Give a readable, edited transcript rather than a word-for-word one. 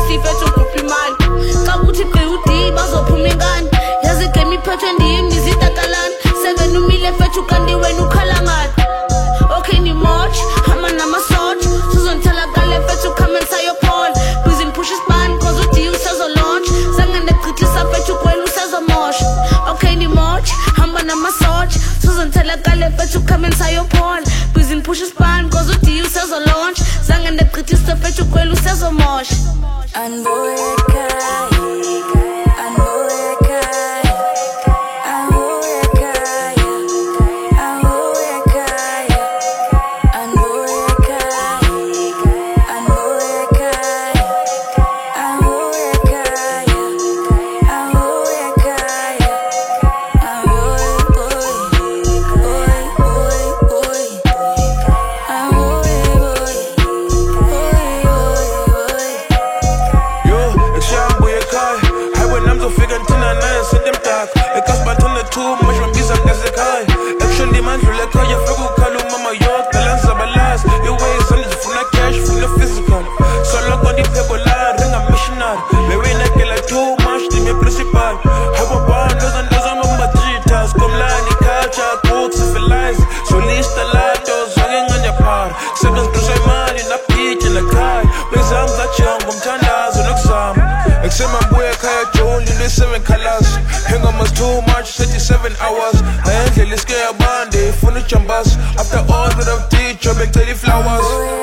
sifethu ukhupha imali xa uthi qi bazophuma ingane yazi game iphethwe ndim ndizitakalana 7 umile fethu kanti wena ukhala ngani okay ni march hama namasotsha sizonithalakale fethu come and say your pawn busy push ispan cause uthi usazo launch sangane qithisa fethu kwela usazo mosha okay ni march hama namasotsha sizonithalakale fethu come and say your pawn busy push ispan cause uthi usazo launch sangane qithisa fethu kwela usazo mosha Actually, man, you like how you feel call mama, you're the last of my last. Your ways on it for the cash, for the physical. So look on the people, ring a missionary. Maybe not like too much to me principal. Have a bond, doesn't my digital. Come line, the culture, books, civilize. So list the light, those hanging on your part. Seven to say man in a peach in the car. Please, I'm that young, I'm tenders, and look some. Except my boy, Kaya Joel, in the 7 colors. Hang on, too much, 37 hours. I ain't really scared, band, they full of chambers. After all that I've teach, I make 30 flowers.